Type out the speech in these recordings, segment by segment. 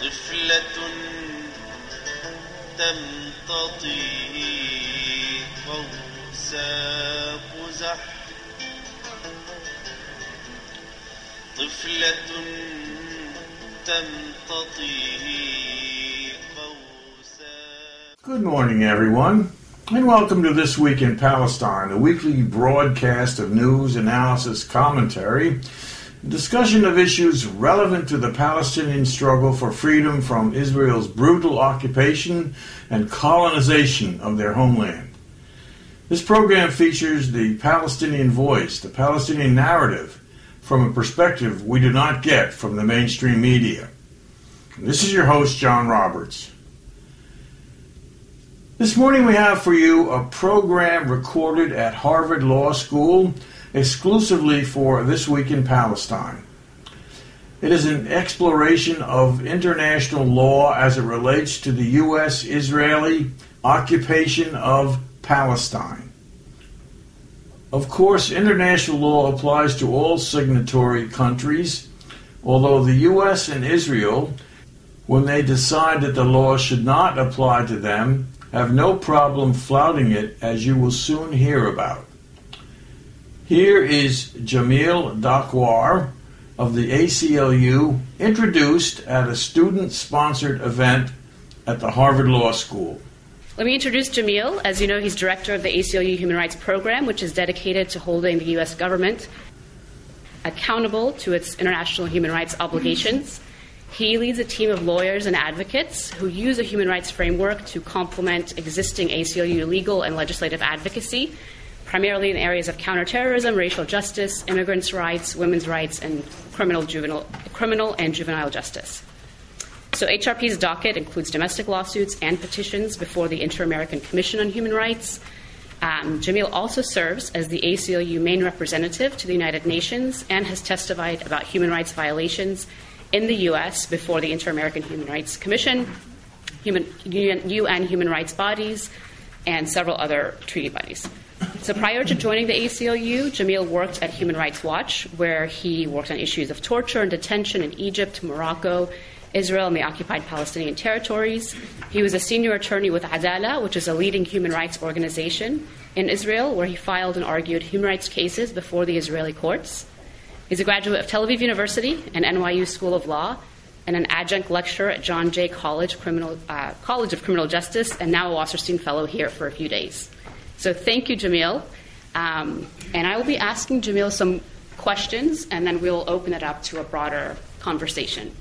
طفلة تمتطي قوس قزح طفلة تمتطي قوس. Good morning, everyone, and welcome to This Week in Palestine, a weekly broadcast of news, analysis, commentary, discussion of issues relevant to the Palestinian struggle for freedom from Israel's brutal occupation and colonization of their homeland. This program features the Palestinian voice, the Palestinian narrative, from a perspective we do not get from the mainstream media. This is your host, John Roberts. This morning we have for you a program recorded at Harvard Law School exclusively for This Week in Palestine. It is an exploration of international law as it relates to the U.S.-Israeli occupation of Palestine. Of course, international law applies to all signatory countries, although the U.S. and Israel, when they decide that the law should not apply to them, have no problem flouting it, as you will soon hear about. Here is Jamil Dakwar of the ACLU, introduced at a student-sponsored event at the Harvard Law School. Let me introduce Jamil. As you know, he's director of the ACLU Human Rights Program, which is dedicated to holding the U.S. government accountable to its international human rights obligations. He leads a team of lawyers and advocates who use a human rights framework to complement existing ACLU legal and legislative advocacy, primarily in areas of counterterrorism, racial justice, immigrants' rights, women's rights, and criminal and juvenile justice. So HRP's docket includes domestic lawsuits and petitions before the Inter-American Commission on Human Rights. Jamil also serves as the ACLU main representative to the United Nations and has testified about human rights violations in the U.S. before the Inter-American Human Rights Commission, UN human rights bodies, and several other treaty bodies. So prior to joining the ACLU, Jamil worked at Human Rights Watch, where he worked on issues of torture and detention in Egypt, Morocco, Israel, and the occupied Palestinian territories. He was a senior attorney with Adala, which is a leading human rights organization in Israel, where he filed and argued human rights cases before the Israeli courts. He's a graduate of Tel Aviv University and NYU School of Law, and an adjunct lecturer at John Jay College of Criminal Justice, and now a Wasserstein Fellow here for a few days. So thank you, Jamil. And I will be asking Jamil some questions, and then we'll open it up to a broader conversation.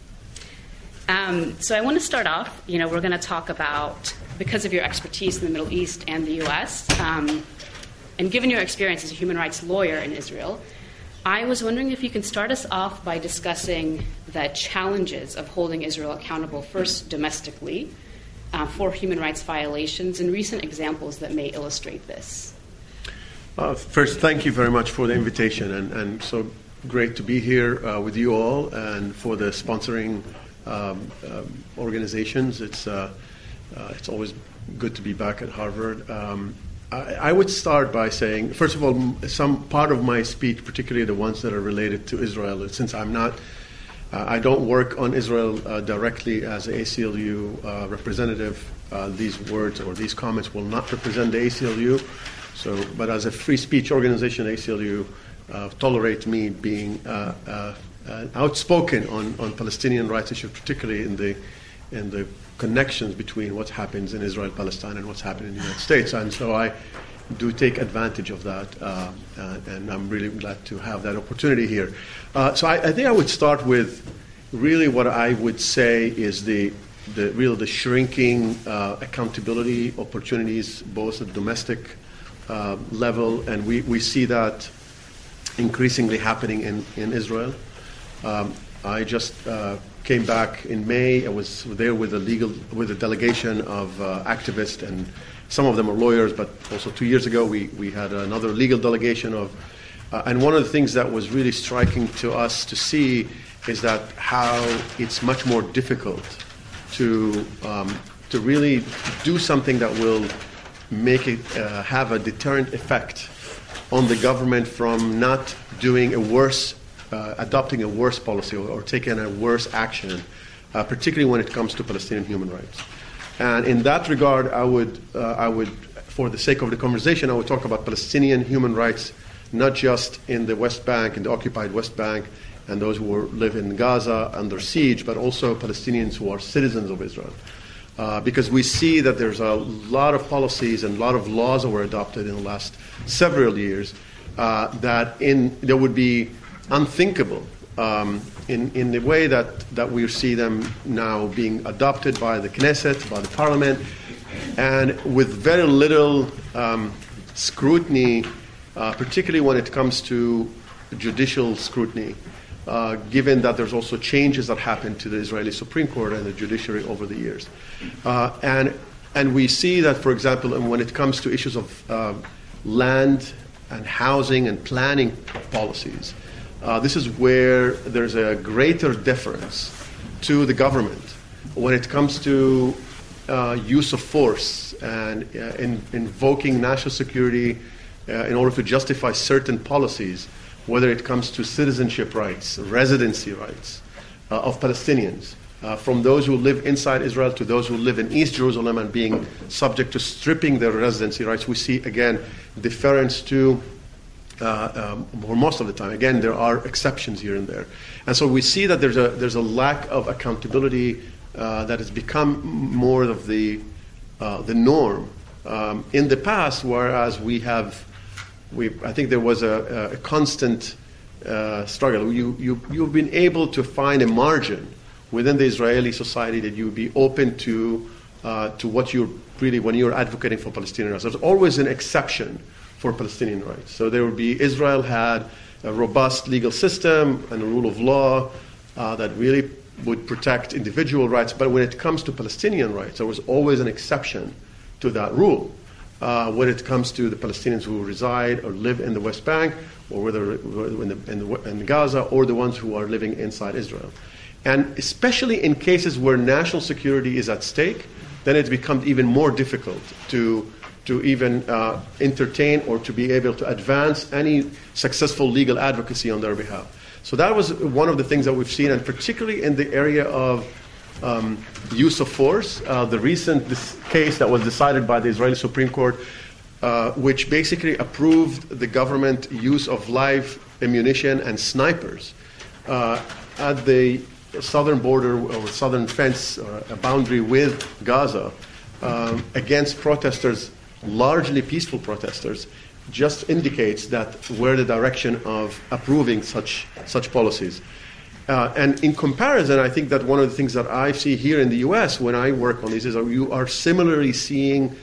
So I want to start off, we're going to talk about, because of your expertise in the Middle East and the U.S., and given your experience as a human rights lawyer in Israel, I was wondering if you can start us off by discussing the challenges of holding Israel accountable, first domestically, for human rights violations, and recent examples that may illustrate this. First, thank you very much for the invitation, and so great to be here with you all, and for the sponsoring organizations. It's always good to be back at Harvard. I would start by saying, first of all, some part of my speech, particularly the ones that are related to Israel, since I don't work on Israel directly as an ACLU representative, these words or these comments will not represent the ACLU. But as a free speech organization, ACLU tolerate me being outspoken on Palestinian rights issues, particularly in the connections between what happens in Israel, Palestine, and what's happening in the United States. And so I do take advantage of that, and I'm really glad to have that opportunity here. So I think I would start with really what I would say is the shrinking accountability opportunities, both at domestic level, and we see that increasingly happening in Israel. I just came back in May. I was there with a delegation of activists, and some of them are lawyers, but also 2 years ago we had another legal delegation of, and one of the things that was really striking to us to see is that how it's much more difficult to really do something that will make it have a deterrent effect on the government from not doing a worse, adopting a worse policy or taking a worse action particularly when it comes to Palestinian human rights. And in that regard, I would, for the sake of the conversation, I would talk about Palestinian human rights, not just in the West Bank, in the occupied West Bank, and those who live in Gaza under siege, but also Palestinians who are citizens of Israel. Because we see that there's a lot of policies and a lot of laws that were adopted in the last several years that would be unthinkable in the way that we see them now being adopted by the Knesset, by the Parliament, and with very little scrutiny, particularly when it comes to judicial scrutiny, given that there's also changes that happened to the Israeli Supreme Court and the judiciary over the years. And we see that, for example, when it comes to issues of land and housing and planning policies, this is where there's a greater deference to the government when it comes to use of force and invoking national security in order to justify certain policies, whether it comes to citizenship rights, residency rights of Palestinians, from those who live inside Israel to those who live in East Jerusalem and being subject to stripping their residency rights. We see, again, deference to, or most of the time, again, there are exceptions here and there. And so we see that there's a lack of accountability that has become more of the norm in the past, whereas I think there was a constant struggle. You've been able to find a margin within the Israeli society that you would be open to what you're really, when you're advocating for Palestinian rights. There's always an exception for Palestinian rights. So there would be, Israel had a robust legal system and a rule of law that really would protect individual rights. But when it comes to Palestinian rights, there was always an exception to that rule. When it comes to the Palestinians who reside or live in the West Bank, or whether in Gaza, or the ones who are living inside Israel. And especially in cases where national security is at stake, then it becomes even more difficult to even entertain or to be able to advance any successful legal advocacy on their behalf. So that was one of the things that we've seen, and particularly in the area of use of force. The recent case that was decided by the Israeli Supreme Court, which basically approved the government use of live ammunition and snipers at the southern border or southern fence or a boundary with Gaza against protesters, largely peaceful protesters, just indicates that we're the direction of approving such policies. And in comparison, I think that one of the things that I see here in the U.S. when I work on these is you are similarly seeing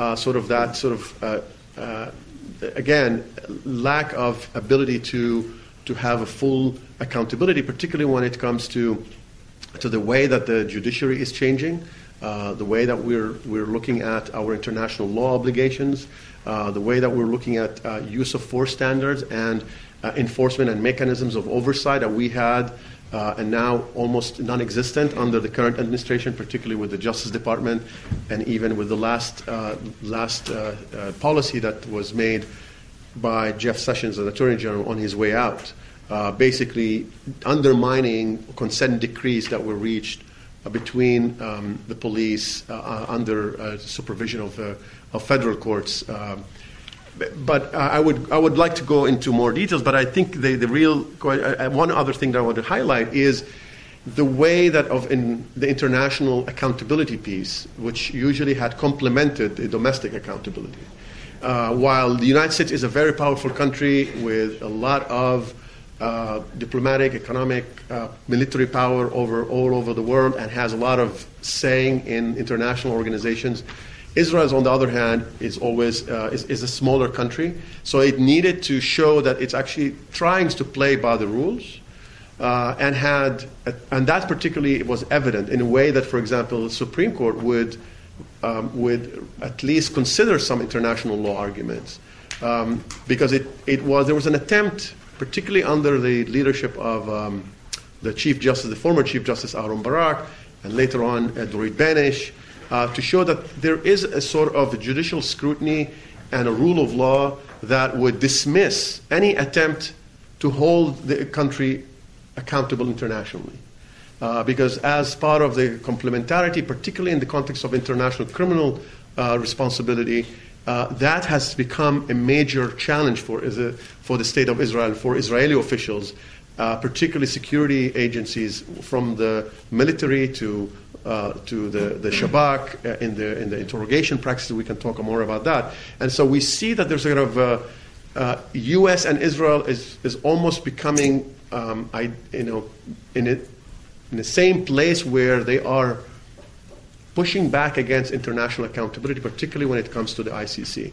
again, lack of ability to have a full accountability, particularly when it comes to the way that the judiciary is changing, the way that we're looking at our international law obligations, the way that we're looking at use of force standards and enforcement and mechanisms of oversight that we had and now almost non-existent under the current administration, particularly with the Justice Department and even with the last policy that was made by Jeff Sessions, the Attorney General, on his way out, basically undermining consent decrees that were reached between the police under supervision of federal courts. But I would like to go into more details, but I think the real one other thing that I want to highlight is the way that in the international accountability piece, which usually had complemented the domestic accountability. While the United States is a very powerful country with a lot of diplomatic, economic, military power all over the world and has a lot of saying in international organizations, Israel, on the other hand, is always is a smaller country, so it needed to show that it's actually trying to play by the rules, and that particularly was evident in a way that, for example, the Supreme Court would at least consider some international law arguments, because there was an attempt, particularly under the leadership of the former Chief Justice Aaron Barak, and later on Dorit Benish, to show that there is a sort of judicial scrutiny and a rule of law that would dismiss any attempt to hold the country accountable internationally. because as part of the complementarity, particularly in the context of international criminal responsibility, that has become a major challenge for the State of Israel, for Israeli officials, particularly security agencies, from the military to the Shabak in the interrogation practices. We can talk more about that. And so we see that there's a kind of U.S. and Israel is almost becoming, in the same place where they are pushing back against international accountability, particularly when it comes to the ICC.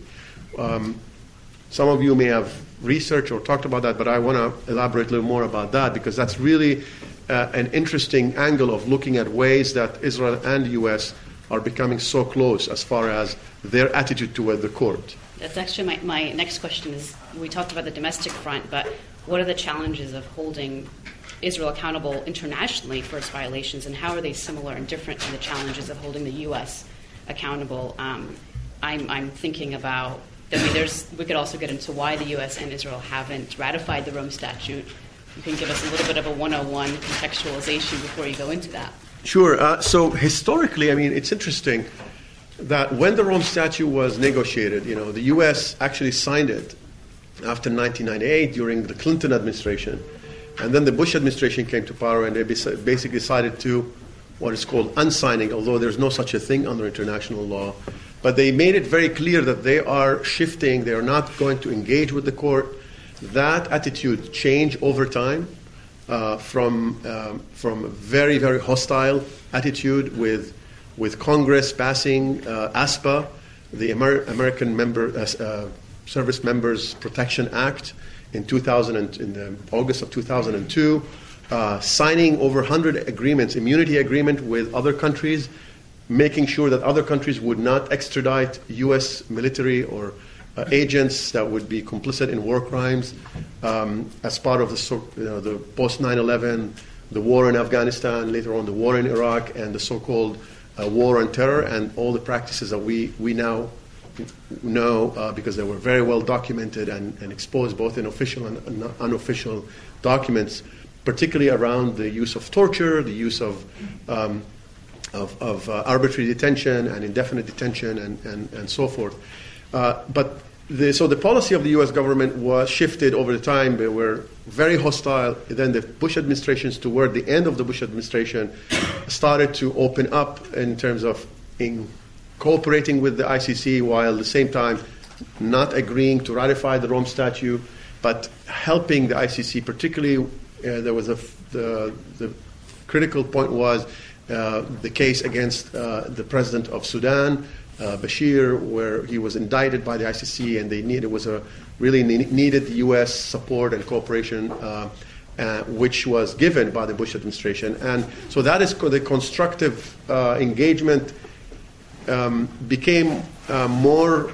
Some of you may have researched or talked about that, but I want to elaborate a little more about that, because that's really an interesting angle of looking at ways that Israel and the U.S. are becoming so close as far as their attitude toward the court. That's actually my next question is, we talked about the domestic front, but what are the challenges of holding Israel accountable internationally for its violations, and how are they similar and different to the challenges of holding the U.S. accountable? I'm thinking about, we could also get into why the U.S. and Israel haven't ratified the Rome Statute. You can give us a little bit of a 101 contextualization before you go into that. Sure. So historically, I mean, it's interesting that when the Rome Statute was negotiated, the U.S. actually signed it after 1998 during the Clinton administration. And then the Bush administration came to power, and they basically decided to what is called unsigning, although there's no such a thing under international law. But they made it very clear that they are shifting, they are not going to engage with the court. That attitude changed over time from a very, very hostile attitude with Congress passing ASPA, the American Service Members Protection Act, in August of 2002, signing over 100 agreements, immunity agreement with other countries, making sure that other countries would not extradite U.S. military or agents that would be complicit in war crimes, as part of the post 9/11, the war in Afghanistan, later on the war in Iraq, and the so-called war on terror, and all the practices that we now know, because they were very well documented and exposed both in official and unofficial documents, particularly around the use of torture, the use of arbitrary detention and indefinite detention and so forth. So the policy of the U.S. government was shifted over the time. They were very hostile. Then the Bush administrations, toward the end of the Bush administration, started to open up in terms of cooperating with the ICC, while at the same time not agreeing to ratify the Rome Statute, but helping the ICC. Particularly, there was the critical point was the case against the president of Sudan, Bashir, where he was indicted by the ICC, and they needed the U.S. support and cooperation, which was given by the Bush administration. And so that is the constructive engagement became more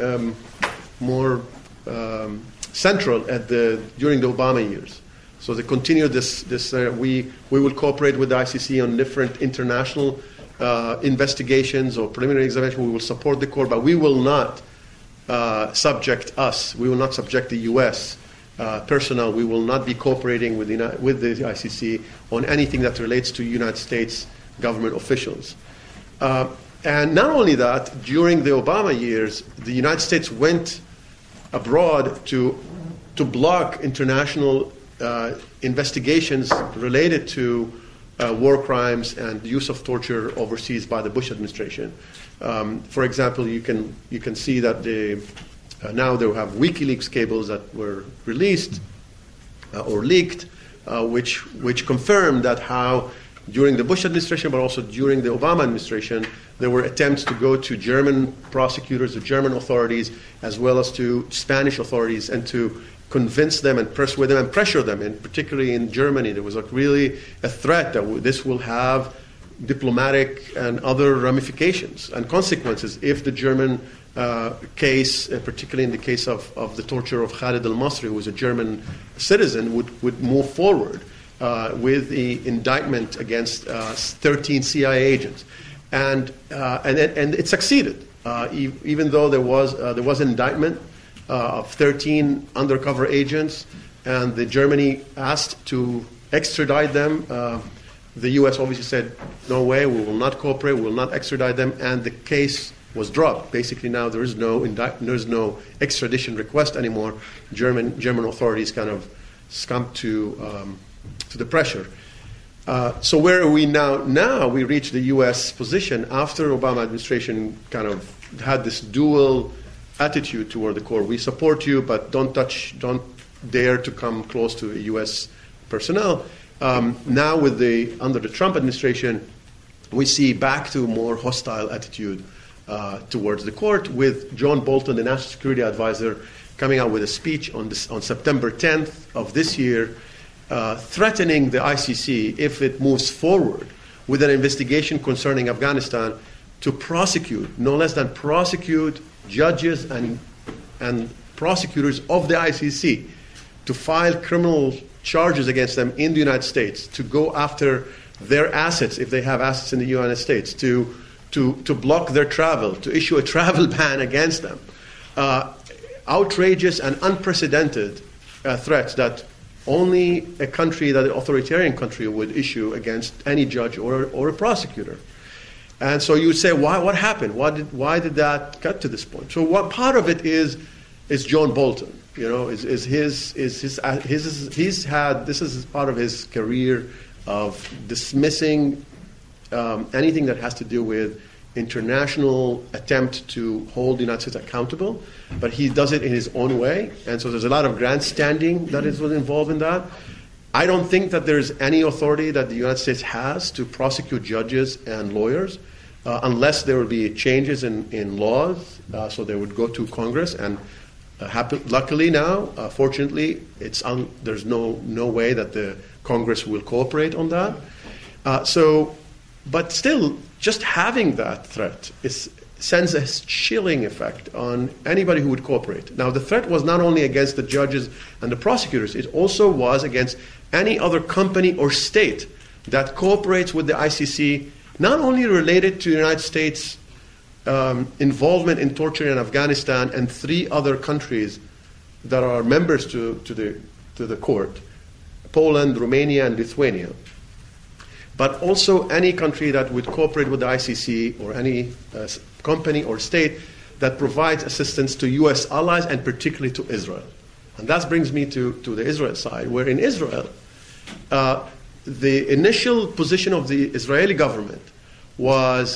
central during the Obama years. So they continued this. We will cooperate with the ICC on different international investigations or preliminary examination. We will support the court, but we will not subject us. We will not subject the U.S. Personnel. We will not be cooperating with the ICC on anything that relates to United States government officials. And not only that, during the Obama years, the United States went abroad to block international investigations related to war crimes and use of torture overseas by the Bush administration. For example, you can see that now they have WikiLeaks cables that were released or leaked, which confirmed that how during the Bush administration, but also during the Obama administration, there were attempts to go to German prosecutors, the German authorities, as well as to Spanish authorities, and to convince them and persuade them and pressure them. And particularly in Germany, there was really a threat that this will have diplomatic and other ramifications and consequences if the German case, particularly in the case of the torture of Khalid al-Masri, who was a German citizen, would move forward with the indictment against 13 CIA agents. And it succeeded, even though there was an indictment of 13 undercover agents, and Germany asked to extradite them The U.S. obviously said, no way, we will not cooperate, we will not extradite them, and the case was dropped. Basically now there is no extradition request anymore. German authorities kind of succumbed to the pressure. So where are we now? Now we reach the U.S. position after Obama administration kind of had this dual attitude toward the Corps. We support you, but don't dare to come close to U.S. personnel. Now under the Trump administration, we see back to a more hostile attitude towards the court, with John Bolton, the National Security Advisor, coming out with a speech on September 10th of this year, threatening the ICC, if it moves forward with an investigation concerning Afghanistan, to prosecute, no less than prosecute judges and prosecutors of the ICC, to file criminal charges against them in the United States, to go after their assets if they have assets in the United States, to block their travel, to issue a travel ban against them. Outrageous and unprecedented threats that only a country, that an authoritarian country, would issue against any judge or a prosecutor. And so you would say, what happened? Why did that get to this point? So what part of it is John Bolton? You know, this is part of his career of dismissing anything that has to do with international attempt to hold the United States accountable, but he does it in his own way, and so there's a lot of grandstanding that is involved in that. I don't think that there's any authority that the United States has to prosecute judges and lawyers unless there will be changes in laws, so they would go to Congress, and luckily now, fortunately, there's no way that the Congress will cooperate on that. But still, just having that threat sends a chilling effect on anybody who would cooperate. Now, the threat was not only against the judges and the prosecutors, it also was against any other company or state that cooperates with the ICC, not only related to the United States' involvement in torture in Afghanistan and 3 other countries that are members to the court, Poland, Romania, and Lithuania, but also any country that would cooperate with the ICC, or any company or state that provides assistance to U.S. allies, and particularly to Israel. And that brings me to the Israel side, where in Israel, the initial position of the Israeli government was,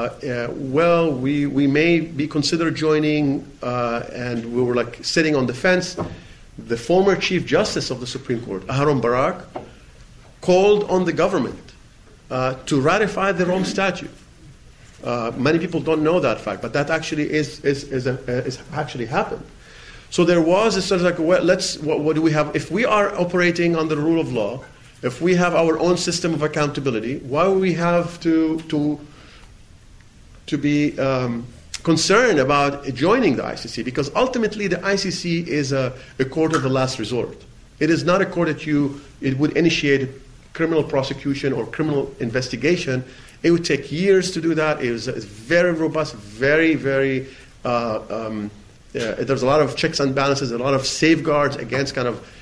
we may be considered joining, and we were like sitting on the fence. The former Chief Justice of the Supreme Court, Aharon Barak, called on the government to ratify the Rome Statute. Many people don't know that fact, but that actually is actually happened. So there was a sort of like, well, what do we have? If we are operating under the rule of law, if we have our own system of accountability, why would we have to be concerned about joining the ICC? Because ultimately the ICC is a court of the last resort. It is not a court that it would initiate criminal prosecution or criminal investigation. It would take years to do that. It's very robust, very, very, there's a lot of checks and balances, a lot of safeguards against kind of,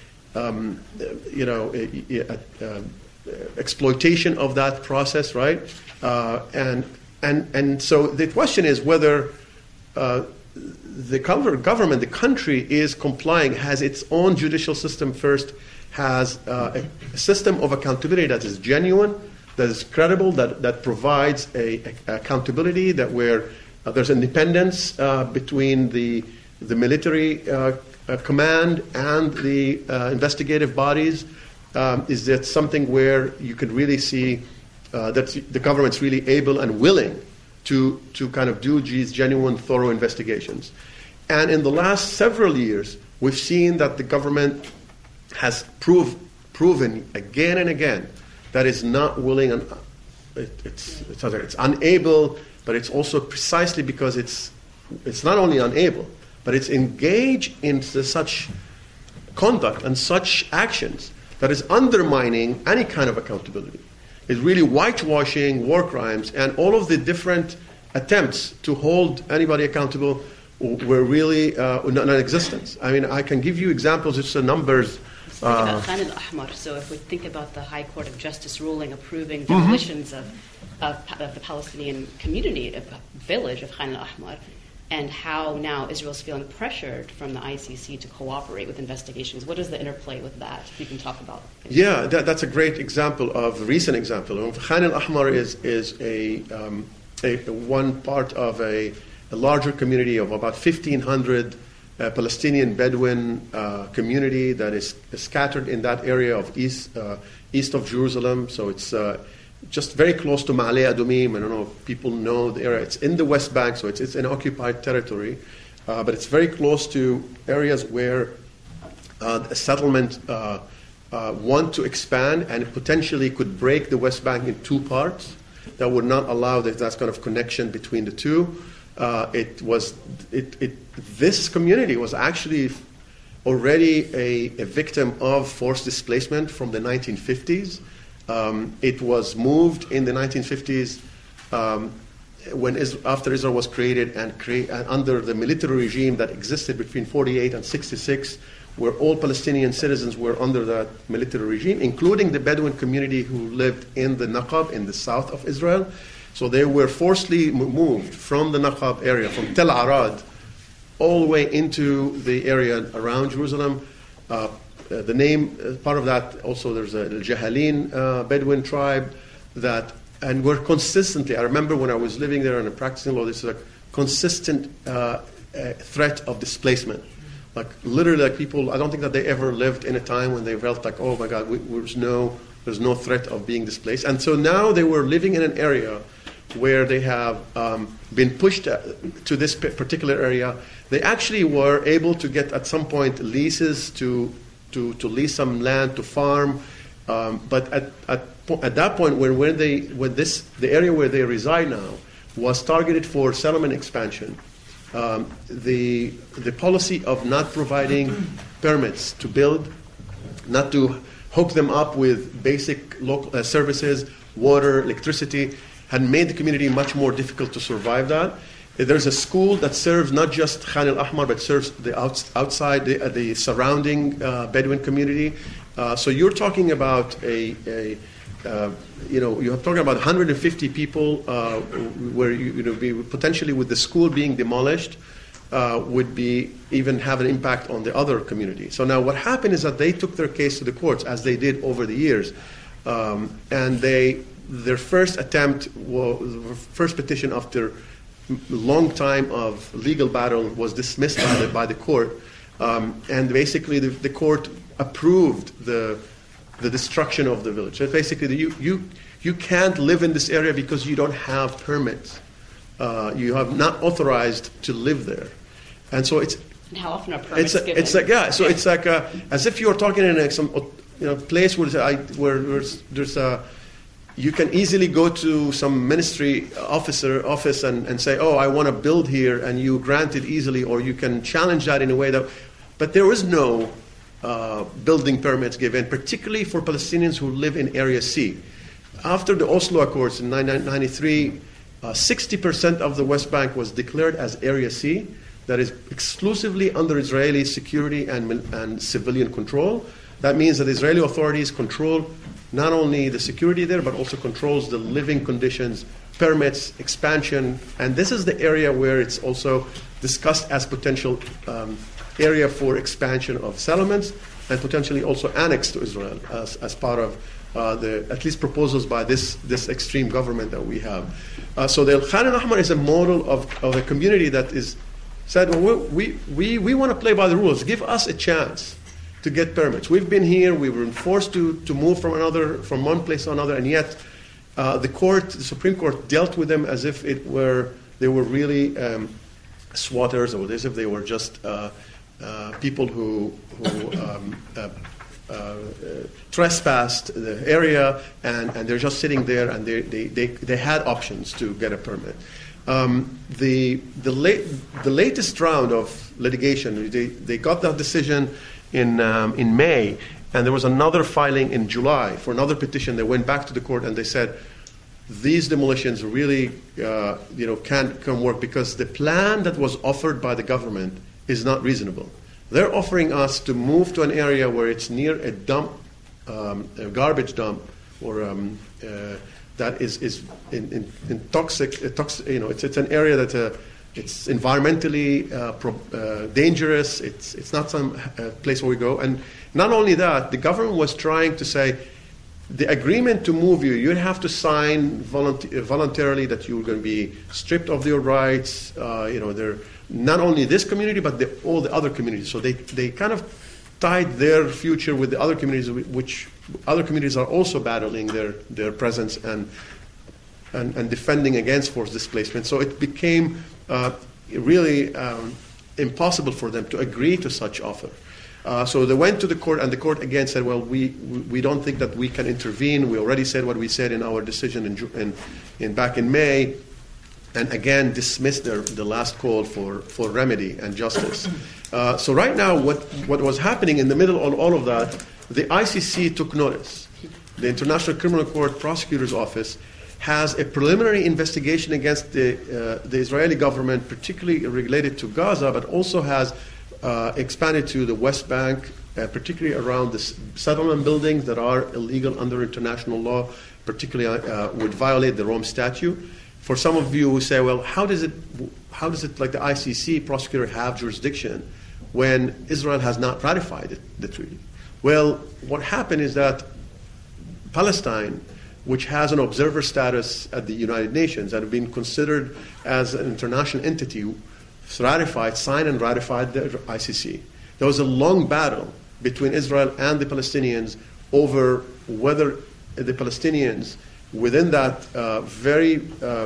exploitation of that process, right? And so the question is whether the government, the country, is complying, has its own judicial system first, has a system of accountability that is genuine, that is credible, that provides a accountability, that where there's independence between the military command and the investigative bodies. Is that something where you could really see that the government's really able and willing to kind of do these genuine, thorough investigations? And in the last several years, we've seen that the government has proven again and again that it's not willing, and it's unable, but it's also precisely because it's not only unable, but it's engaged in such conduct and such actions that is undermining any kind of accountability. It's really whitewashing war crimes, and all of the different attempts to hold anybody accountable were really non-existent. I mean, I can give you examples, it's the numbers About Khan al-Ahmar, so if we think about the High Court of Justice ruling approving demolitions of the Palestinian community, a village of Khan al-Ahmar, and how now Israel's feeling pressured from the ICC to cooperate with investigations. What is the interplay with that, if you can talk about it? Yeah, that's a great example of, recent example. Khan al-Ahmar is a one part of a larger community of about 1,500 Palestinian Bedouin community that is scattered in that area of east of Jerusalem. So it's just very close to Ma'ale Adumim. I don't know if people know the area. It's in the West Bank, so it's an occupied territory. But it's very close to areas where a settlement want to expand and potentially could break the West Bank in two parts. That would not allow that kind of connection between the two. This community was actually already a victim of forced displacement from the 1950s. It was moved in the 1950s after Israel was created and under the military regime that existed between 48 and 66, where all Palestinian citizens were under that military regime, including the Bedouin community who lived in the Naqab in the south of Israel. So they were forcibly moved from the Naqab area, from Tel Arad, all the way into the area around Jerusalem. The name, part of that, also there's a Jahalin Bedouin tribe and we're consistently, I remember when I was living there and practicing law, this is a consistent threat of displacement. Like literally, like people, I don't think that they ever lived in a time when they felt like, oh my God, there's no threat of being displaced. And so now they were living in an area where they have been pushed to this particular area. They actually were able to get at some point leases to lease some land to farm, but at that point the area where they reside now was targeted for settlement expansion. The policy of not providing permits to build, not to hook them up with basic local services, water, electricity, had made the community much more difficult to survive that. There's a school that serves not just Khan al-Ahmar, but serves the outside, the surrounding Bedouin community. So you're talking about you're talking about 150 people where potentially with the school being demolished would be even have an impact on the other community. So now what happened is that they took their case to the courts, as they did over the years, and their first attempt, first petition after long time of legal battle was dismissed by the court, and basically the court approved the destruction of the village. So basically, you can't live in this area because you don't have permits. You have not authorized to live there, and so it's. And how often are permits given? It's like So it's like as if you're talking in some place where there's a. You can easily go to some ministry office and say, oh, I want to build here, and you grant it easily, or you can challenge that in a way that. But there is no building permits given, particularly for Palestinians who live in Area C. After the Oslo Accords in 1993, 60% of the West Bank was declared as Area C, that is exclusively under Israeli security and civilian control. That means that Israeli authorities control not only the security there, but also controls the living conditions, permits, expansion. And this is the area where it's also discussed as potential area for expansion of settlements and potentially also annexed to Israel as part of at least proposals by this extreme government that we have. So the Khan al-Ahmar is a model of a community that is said, well, we want to play by the rules. Give us a chance to get permits. We've been here. We were forced to move from one place to another, and yet the Supreme Court dealt with them as if they were really squatters, or as if they were just people who trespassed the area, and they're just sitting there, and they had options to get a permit. The latest round of litigation, they got that decision in May, and there was another filing in July for another petition. They went back to the court and they said these demolitions really can't work because the plan that was offered by the government is not reasonable. They're offering us to move to an area where it's near a dump, a garbage dump, or that is in toxic. It's an area that it's environmentally dangerous. It's not some place where we go. And not only that, the government was trying to say, the agreement to move you, you'd have to sign voluntarily that you're going to be stripped of your rights. They're not only this community, but all the other communities. So they kind of tied their future with the other communities, which other communities are also battling their presence and defending against forced displacement. So it became really impossible for them to agree to such offer. So they went to the court, and the court again said, well, we don't think that we can intervene. We already said what we said in our decision back in May, and again dismissed the last call for remedy and justice. So right now, what was happening in the middle of all of that, the ICC took notice. The International Criminal Court Prosecutor's Office has a preliminary investigation against the Israeli government, particularly related to Gaza, but also has expanded to the West Bank, particularly around the settlement buildings that are illegal under international law, particularly would violate the Rome Statute. For some of you who say, well, how does it, like the ICC prosecutor, have jurisdiction when Israel has not ratified the treaty? Well, what happened is that Palestine, which has an observer status at the United Nations and have been considered as an international entity, signed and ratified the ICC. There was a long battle between Israel and the Palestinians over whether the Palestinians, within that very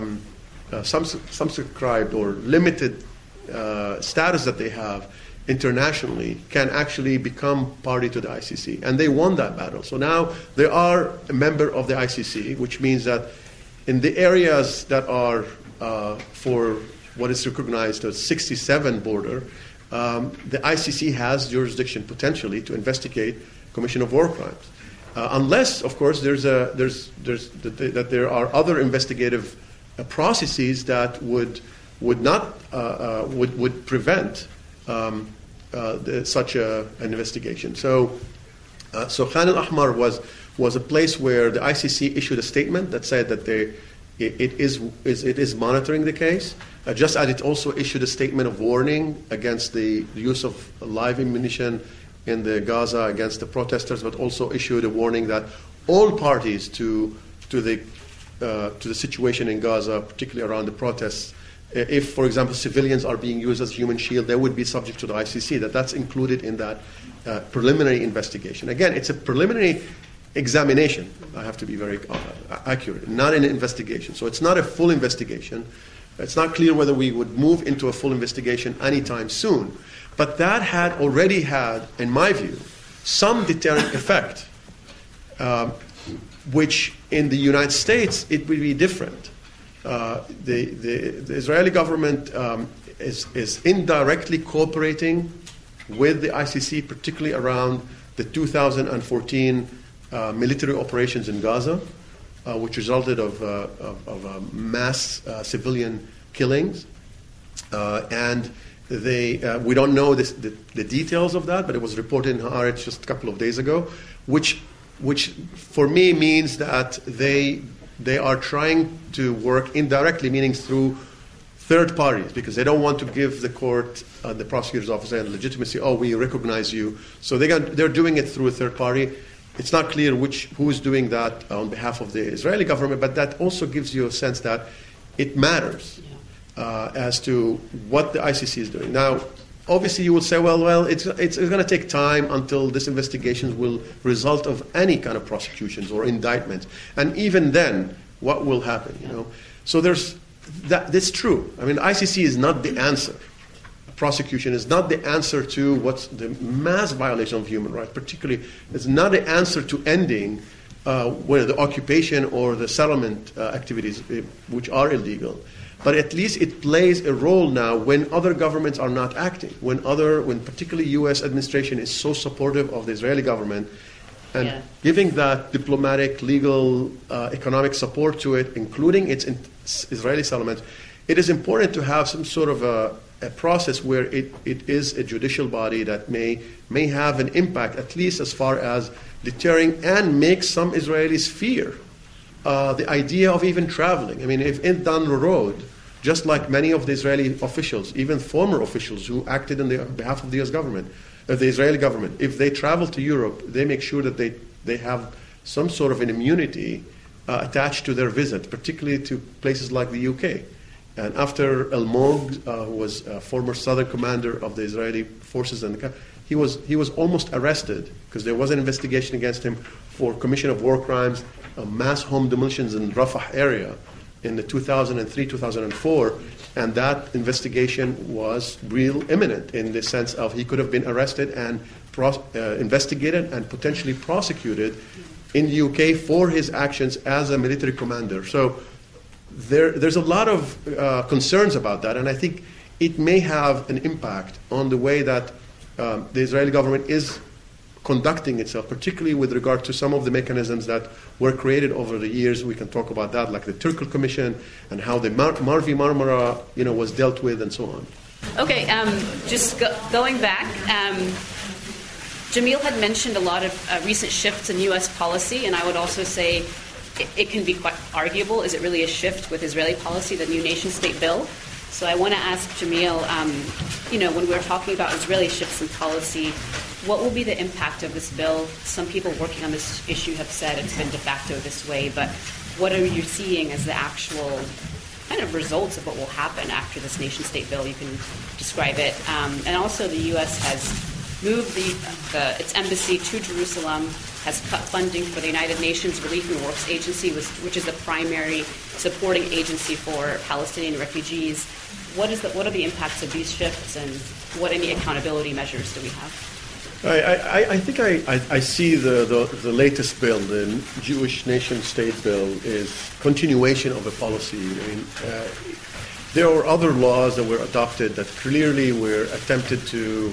circumscribed or limited status that they have internationally, can actually become party to the ICC. And they won that battle. So now they are a member of the ICC, which means that in the areas that are for what is recognized as 67 border, the ICC has jurisdiction potentially to investigate commission of war crimes, unless, of course, that there are other investigative processes that would prevent such an investigation. So Khan al-Ahmar was a place where the ICC issued a statement that said that it is monitoring the case, just as it also issued a statement of warning against the use of live ammunition in the Gaza against the protesters, but also issued a warning that all parties to the situation in Gaza, particularly around the protests, if, for example, civilians are being used as human shield, they would be subject to the ICC. That's included in that preliminary investigation. Again, it's a preliminary examination. I have to be very accurate, not an investigation. So it's not a full investigation. It's not clear whether we would move into a full investigation anytime soon. But that had already had, in my view, some deterrent effect, which in the United States it would be different. The Israeli government is indirectly cooperating with the ICC, particularly around the 2014 military operations in Gaza, which resulted of mass civilian killings. And we don't know the details of that, but it was reported in Haaretz just a couple of days ago, which for me means that they are trying to work indirectly, meaning through third parties, because they don't want to give the court, the prosecutor's office, and legitimacy. Oh, we recognize you. So they're doing it through a third party. It's not clear who is doing that on behalf of the Israeli government, but that also gives you a sense that it matters as to what the ICC is doing. Now, obviously, you will say, well, it's going to take time until this investigation will result of any kind of prosecutions or indictments, and even then, what will happen? So that's true. I mean, ICC is not the answer. Prosecution is not the answer to what's the mass violation of human rights. Particularly, it's not the answer to ending the occupation or the settlement activities, which are illegal. But at least it plays a role now when other governments are not acting, when particularly U.S. administration is so supportive of the Israeli government and giving that diplomatic, legal, economic support to it, including its Israeli settlements. It is important to have some sort of a a process where it is a judicial body that may have an impact, at least as far as deterring and make some Israelis fear the idea of even traveling. I mean, if down the road, just like many of the Israeli officials, even former officials who acted on behalf of the U.S. government, the Israeli government, if they travel to Europe, they make sure that they have some sort of an immunity attached to their visit, particularly to places like the UK. And after Almog, who was a former southern commander of the Israeli forces, he was almost arrested because there was an investigation against him for commission of war crimes, mass home demolitions in Rafah area in the 2003-2004, and that investigation was real imminent in the sense of he could have been arrested and investigated and potentially prosecuted in the UK for his actions as a military commander. So there's a lot of concerns about that, and I think it may have an impact on the way that the Israeli government is conducting itself, particularly with regard to some of the mechanisms that were created over the years. We can talk about that, like the Turkel Commission and how the Marvi Marmara, was dealt with, and so on. Okay, going back, Jamil had mentioned a lot of recent shifts in U.S. policy, and I would also say it can be quite arguable. Is it really a shift with Israeli policy, the new nation-state bill? So I want to ask Jamil, when we're talking about Israeli shifts in policy, what will be the impact of this bill? Some people working on this issue have said it's been de facto this way, but what are you seeing as the actual kind of results of what will happen after this nation-state bill? You can describe it. And also the U.S. has moved its embassy to Jerusalem, has cut funding for the United Nations Relief and Works Agency, which is the primary supporting agency for Palestinian refugees. What are the impacts of these shifts, and what any accountability measures do we have? I think I see the latest bill, the Jewish nation-state bill, is continuation of a policy. I mean, there are other laws that were adopted that clearly were attempted to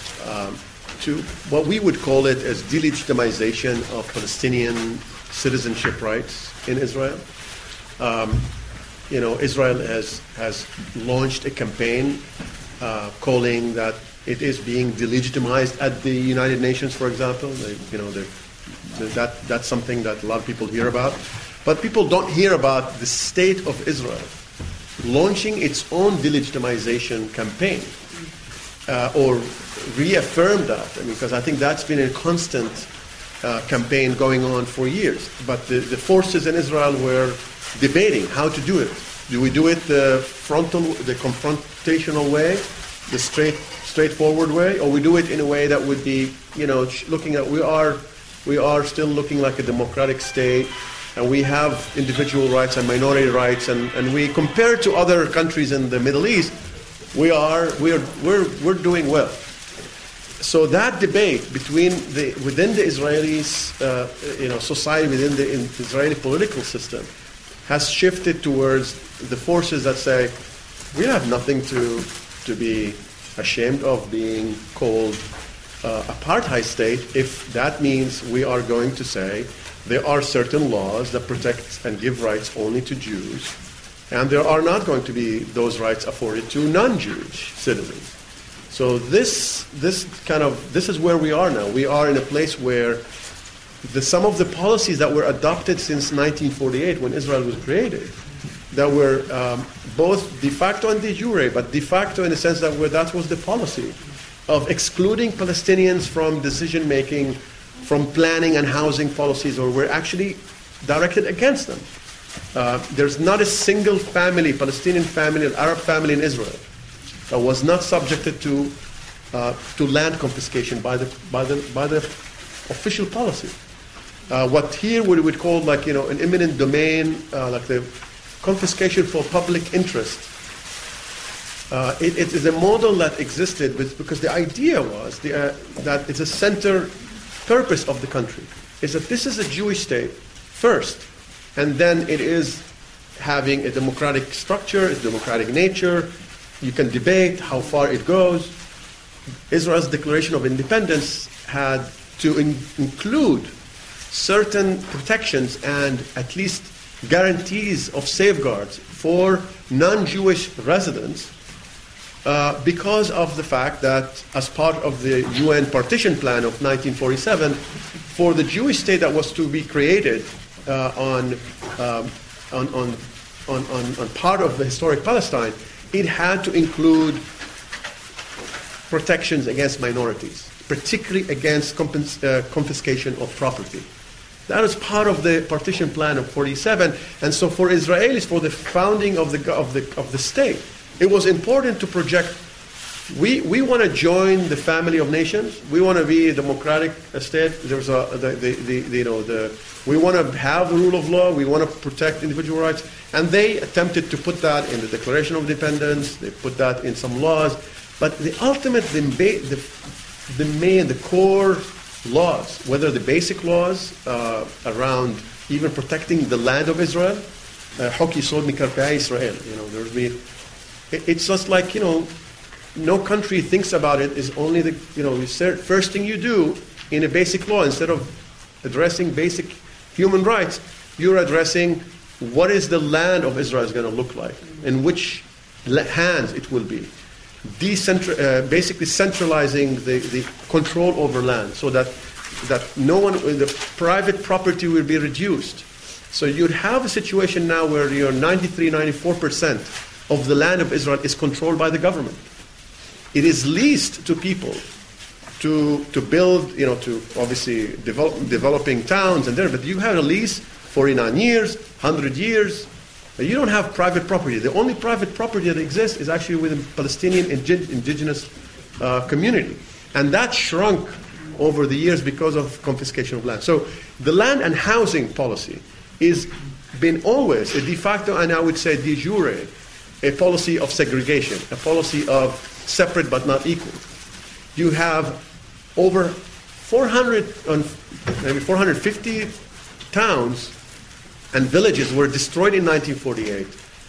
what we would call it as delegitimization of Palestinian citizenship rights in Israel. Israel has launched a campaign calling that it is being delegitimized at the United Nations, for example. That's something that a lot of people hear about. But people don't hear about the state of Israel launching its own delegitimization campaign or reaffirm that. Because I think that's been a constant campaign going on for years. But the forces in Israel were debating how to do it. Do we do it the confrontational way, the straightforward way, or we do it in a way that would be, looking at we are still looking like a democratic state, and we have individual rights and minority rights, and we compare to other countries in the Middle East, we're doing well. So that debate within the Israeli society, within the Israeli political system, has shifted towards the forces that say we have nothing to be ashamed of being called apartheid state if that means we are going to say there are certain laws that protect and give rights only to Jews, and there are not going to be those rights afforded to non-Jewish citizens. So this is where we are now. We are in a place where some of the policies that were adopted since 1948 when Israel was created, that were both de facto and de jure, but de facto in the sense that that was the policy of excluding Palestinians from decision-making, from planning and housing policies, or were actually directed against them. There's not a single family, Palestinian family or Arab family in Israel, that was not subjected to land confiscation by the official policy. What here we would call an eminent domain, like the confiscation for public interest. It is a model that existed because the idea was that it's a center purpose of the country is that this is a Jewish state first, and then it is having a democratic structure, a democratic nature. You can debate how far it goes. Israel's Declaration of Independence had to include certain protections and at least guarantees of safeguards for non-Jewish residents because of the fact that as part of the UN partition plan of 1947, for the Jewish state that was to be created on part of the historic Palestine, it had to include protections against minorities, particularly against confiscation of property. That was part of the partition plan of 47, and so for Israelis, for the founding of the state, it was important to project. We want to join the family of nations. We want to be a democratic state. There's we want to have the rule of law. We want to protect individual rights, and they attempted to put that in the Declaration of Independence. They put that in some laws, but the ultimate, the core laws, whether the basic laws around even protecting the land of Israel, Hok Yisod Mikarpei Israel. It's just like, no country thinks about it is only the first thing you do in a basic law. Instead of addressing basic human rights, you're addressing what is the land of Israel is going to look like, in which hands it will be. Basically centralizing the control over land, so that no one, the private property will be reduced. So you'd have a situation now where 94% of the land of Israel is controlled by the government. It is leased to people to build, to obviously developing towns and there, but you have a lease 49 years, 100 years. You don't have private property. The only private property that exists is actually within Palestinian indigenous community. And that shrunk over the years because of confiscation of land. So the land and housing policy is been always a de facto, and I would say de jure, a policy of segregation, a policy of separate but not equal. You have over 450 towns and villages were destroyed in 1948,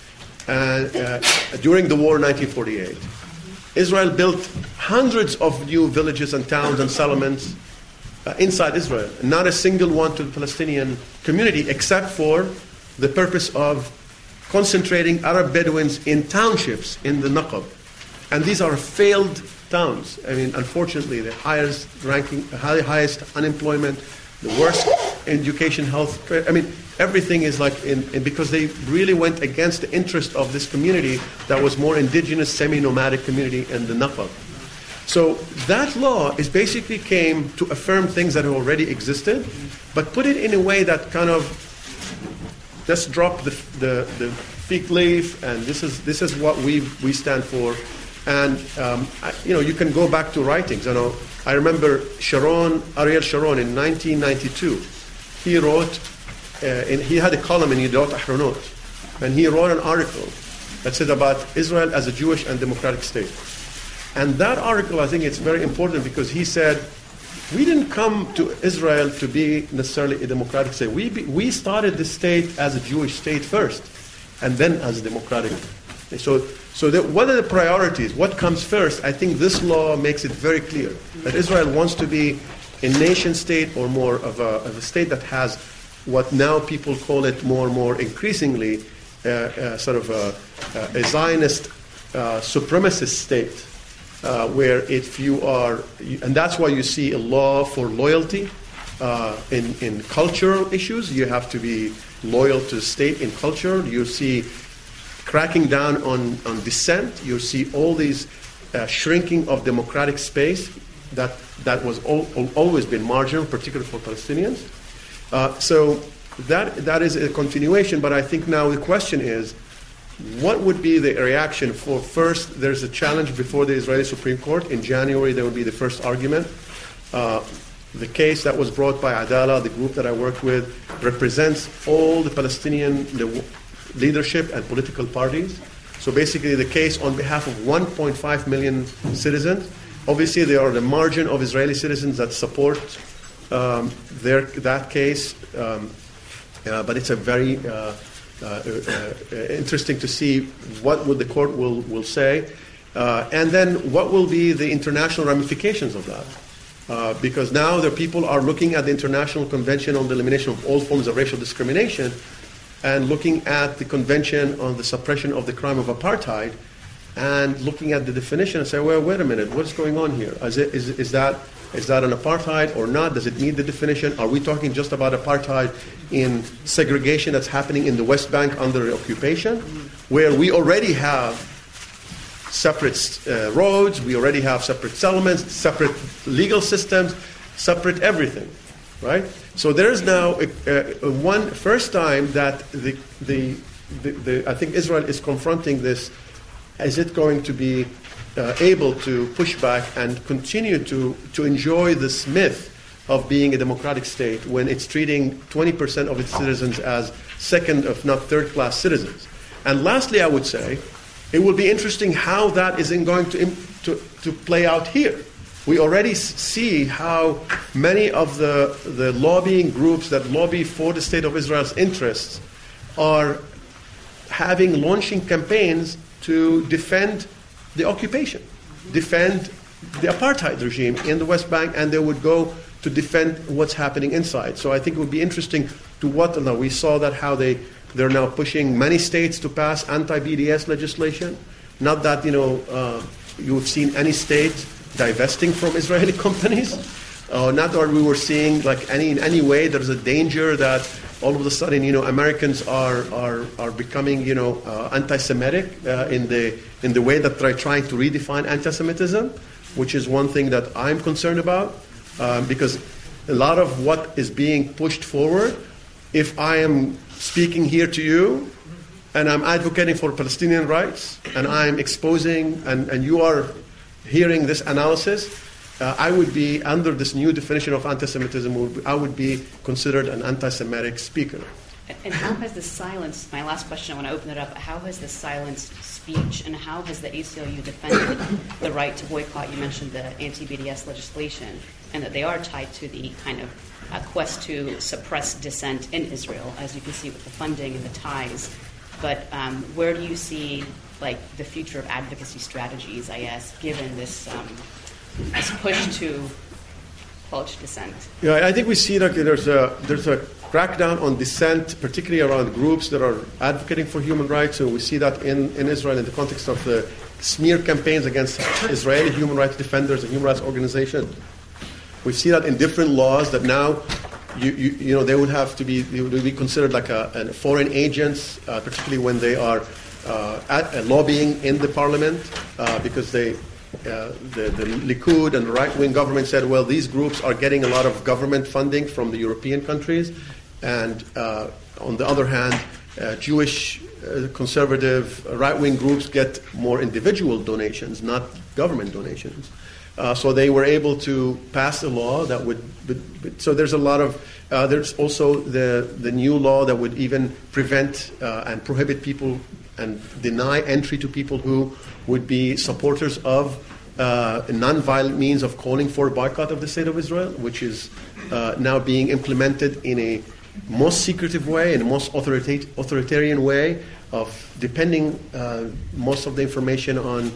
during the war in 1948. Israel built hundreds of new villages and towns and settlements inside Israel. Not a single one to the Palestinian community, except for the purpose of concentrating Arab Bedouins in townships in the Naqab. And these are failed towns. Unfortunately, the highest unemployment, the worst education, health. Everything is because they really went against the interest of this community that was more indigenous, semi-nomadic community in the Naqab. So that law is basically came to affirm things that already existed, but put it in a way that kind of just drop the fig leaf, and this is what we stand for. And you can go back to writings. I remember Ariel Sharon in 1992. He wrote, he had a column in Yedot Ahronot, and he wrote an article that said about Israel as a Jewish and democratic state. And that article, I think it's very important because he said, we didn't come to Israel to be necessarily a democratic state. We started the state as a Jewish state first, and then as a democratic. So what are the priorities? What comes first? I think this law makes it very clear that Israel wants to be a nation state, or more of a state that has what now people call it more and more increasingly sort of a Zionist supremacist state, where if you are, and that's why you see a law for loyalty in cultural issues. You have to be loyal to the state in culture. You see cracking down on dissent. You see all these shrinking of democratic space that was always been marginal, particularly for Palestinians. So that is a continuation, but I think now the question is, what would be the reaction for first, there's a challenge before the Israeli Supreme Court. In January, there will be the first argument. The case that was brought by Adala, the group that I worked with, represents all the Palestinian leadership and political parties. So basically the case on behalf of 1.5 million citizens. Obviously, there are the margin of Israeli citizens that support that case, but it's a very interesting to see what would the court will say, and then what will be the international ramifications of that. Because now the people are looking at the International Convention on the Elimination of All Forms of Racial Discrimination and looking at the Convention on the Suppression of the Crime of Apartheid, and looking at the definition and say, well, wait a minute, what's going on here? Is that an apartheid or not? Does it meet the definition? Are we talking just about apartheid in segregation that's happening in the West Bank under occupation, where we already have separate roads, we already have separate settlements, separate legal systems, separate everything, right? So there is now one first time that I think Israel is confronting this. Is it going to be able to push back and continue to enjoy this myth of being a democratic state when it's treating 20% of its citizens as second, if not third-class citizens? And lastly, I would say, it will be interesting how that is going to play out here. We already see how many of the lobbying groups that lobby for the State of Israel's interests are launching campaigns to defend the occupation, defend the apartheid regime in the West Bank, and they would go to defend what's happening inside. So I think it would be interesting to we saw that how they're now pushing many states to pass anti-BDS legislation. Not that you've seen any state divesting from Israeli companies. Not that we were seeing like in any way there's a danger that all of a sudden Americans are becoming anti-Semitic in the way that they're trying to redefine anti-Semitism, which is one thing that I'm concerned about, because a lot of what is being pushed forward, if I am speaking here to you and I'm advocating for Palestinian rights and I'm exposing and you are hearing this analysis, I would be, under this new definition of anti-Semitism, I would be considered an anti-Semitic speaker. And how has the silence, my last question, I want to open it up, how has the silenced speech and how has the ACLU defended the right to boycott? You mentioned the anti-BDS legislation and that they are tied to the kind of quest to suppress dissent in Israel, as you can see with the funding and the ties. But where do you see the future of advocacy strategies, I guess, given this push to quench dissent? Yeah, I think we see that there's a crackdown on dissent, particularly around groups that are advocating for human rights. So we see that in Israel in the context of the smear campaigns against Israeli human rights defenders and human rights organizations. We see that in different laws that now they would have to be considered like foreign agents, particularly when they are lobbying in the parliament, because the Likud and the right-wing government said, well, these groups are getting a lot of government funding from the European countries, and on the other hand, Jewish conservative right-wing groups get more individual donations, not government donations. So they were able to pass a law that would. So there's a lot of. There's also the new law that would even prevent and prohibit people and deny entry to people who would be supporters of non-violent means of calling for a boycott of the State of Israel, which is now being implemented in a most secretive way, in a most authoritarian way, of depending most of the information on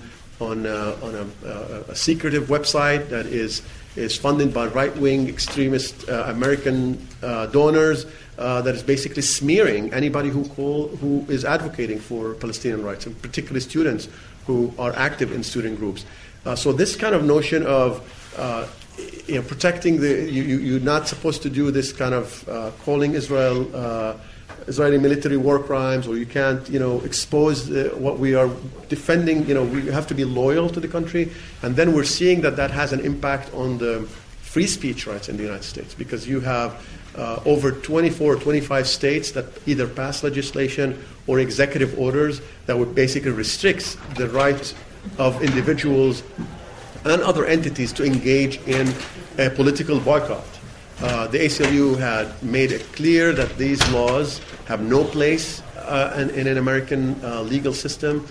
a secretive website that is funded by right-wing extremist American donors that is basically smearing anybody who is advocating for Palestinian rights, and particularly students who are active in student groups. So this kind of notion of protecting you're not supposed to do this kind of calling Israeli military war crimes, or you can't, expose what we are defending. We have to be loyal to the country, and then we're seeing that has an impact on the free speech rights in the United States, because you have over 24 or 25 states that either pass legislation or executive orders that would basically restrict the right of individuals and other entities to engage in a political boycott. The ACLU had made it clear that these laws have no place in an American legal system.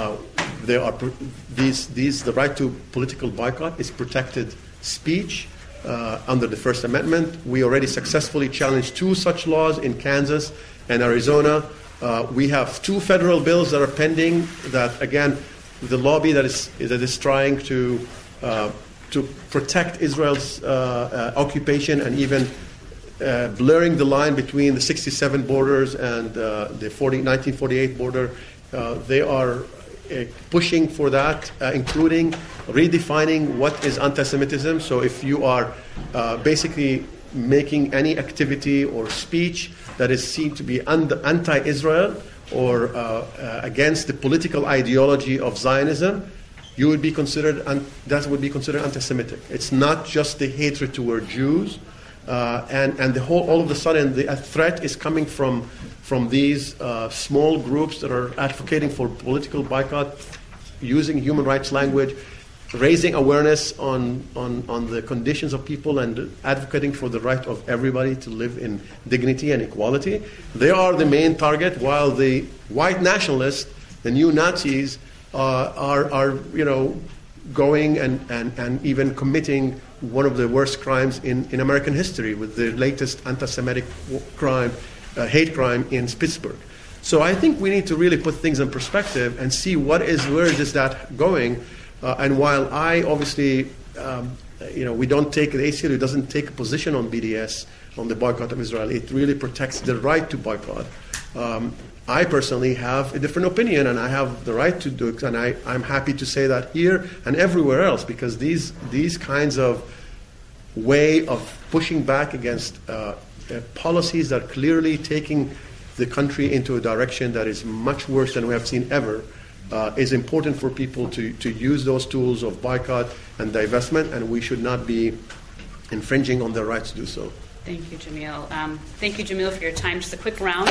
The right to political boycott is protected speech under the First Amendment. We already successfully challenged 2 such laws in Kansas and Arizona. We have 2 federal bills that are pending that, again, the lobby that is trying to protect Israel's occupation and even blurring the line between the 67 borders and the 1948 border. They are pushing for that, including redefining what is anti-Semitism. So if you are basically making any activity or speech that is seen to be anti-Israel or against the political ideology of Zionism, you would be considered, that would be considered anti-Semitic. It's not just the hatred toward Jews, and all of a sudden the threat is coming from these small groups that are advocating for political boycott, using human rights language, raising awareness on the conditions of people and advocating for the right of everybody to live in dignity and equality. They are the main target, while the white nationalists, the new Nazis, are going and even committing one of the worst crimes in American history with the latest anti-Semitic crime, hate crime in Pittsburgh. So I think we need to really put things in perspective and see where is that going. And while I obviously, we don't take, the ACLU doesn't take a position on BDS, on the boycott of Israel. It really protects the right to boycott. I personally have a different opinion, and I have the right to do it, and I'm happy to say that here and everywhere else, because these kinds of way of pushing back against policies that are clearly taking the country into a direction that is much worse than we have seen ever, is important for people to use those tools of boycott and divestment, and we should not be infringing on their rights to do so. Thank you, Jamil. Thank you, Jamil, for your time. Just a quick round.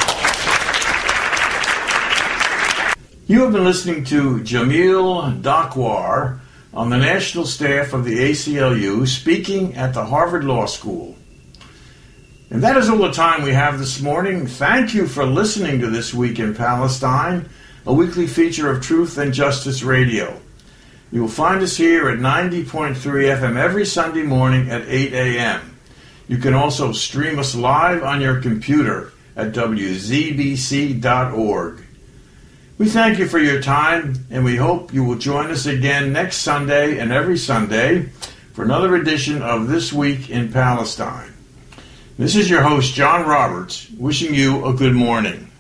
You have been listening to Jamil Dakwar on the national staff of the ACLU speaking at the Harvard Law School. And that is all the time we have this morning. Thank you for listening to This Week in Palestine, a weekly feature of Truth and Justice Radio. You will find us here at 90.3 FM every Sunday morning at 8 a.m. You can also stream us live on your computer at wzbc.org. We thank you for your time, and we hope you will join us again next Sunday and every Sunday for another edition of This Week in Palestine. This is your host, John Roberts, wishing you a good morning.